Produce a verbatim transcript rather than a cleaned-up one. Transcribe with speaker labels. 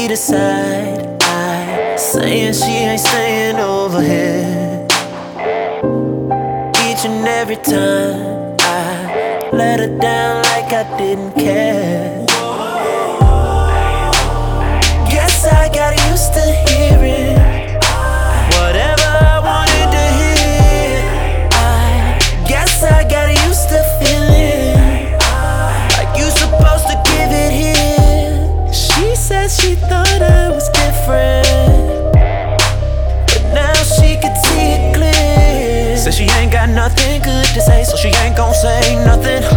Speaker 1: she decide I saying she ain't staying over here. Each and every time I let her down like I didn't care. Guess I got used to hearing whatever I wanted to hear. I guess I got used to feeling like you supposed to give it here. She said she thought I was different, but now she could see it clear. Said she ain't got nothing good to say, so she ain't gon' say nothing.